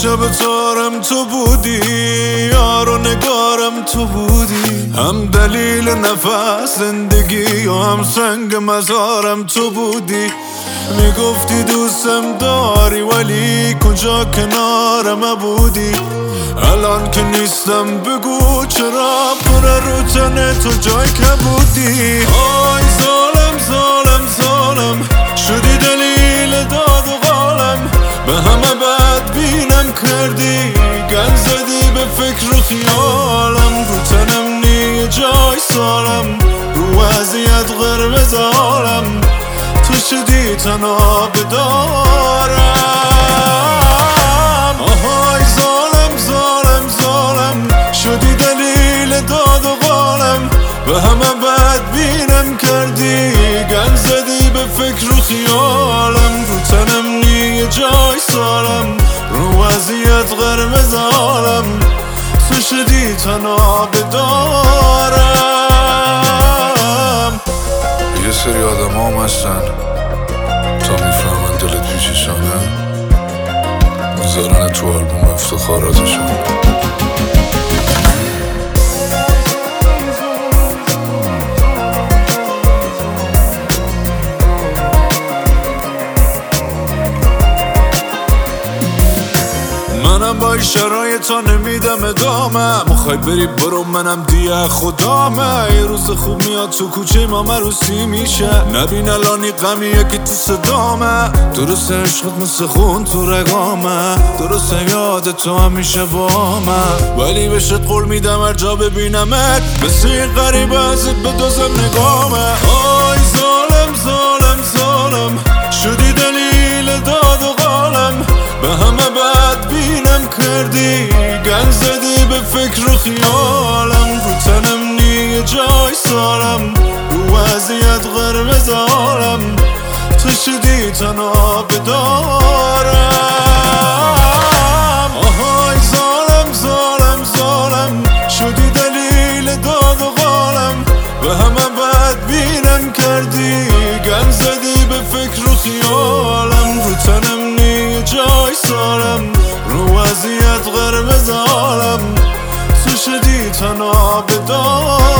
شب تارم تو بودی، یار و نگارم تو بودی، هم دلیل نفس زندگی و هم سنگ مزارم تو بودی. میگفتی دوستم داری ولی کجا کنارم بودی. الان که نیستم بگو چرا پر رو تن تو جای که بودی. آی ظالم ظالم ظالم شدی دلیل داد و غالم، به همه بد بینم کردی، گند زدی به فکر و خیالم. رو تنم نیه جای سالم، رو وضعیت قرمز عالم، تو شدی تنها بدارم. آهای ظالم ظالم ظالم شدی دلیل داد و غالم، به همه بد بینم کردی، گند زدی به فکر و خیالم. رو تنم نیه جای سالم، رو وضعیت قرمز عالم، تو شدی تنها بدارم. یه سری آدم هم هستن تا میفهمن دلت پیچشانه میذارن تو آلبوم افتخاراتشون. منم با شرایطا نمیدم ادامه، میخوای بری برو منم دیگه خدامه. یه روز خوب میاد تو کوچه ما مروسی میشه، نبین الانی غمیه که تو صدامه. درسته عشقت مثل خون تو رگامه، درسته یاد تو همیشه بامه، ولی بهشت قول میدم هر جا ببینمت مثل این غریبه ازت بدازم نگامه. آی ظالم ظالم ظالم شدی دلیل داد و غالم، به همه بد بینم کردی، گند زدی به فکر و خیالم. رو تنم نیه جای سالم، رو وضعیت قرمز عالم، تو شدی تنها بدارم. آهای ظالم ظالم ظالم شدی دلیل داد و غالم، به همه بد بینم کردی، گند زدی به فکر و خیالم. رو تنم نیه جای سالم، رو وضعیت قرمز عالم، تو شدی تنها بدارم.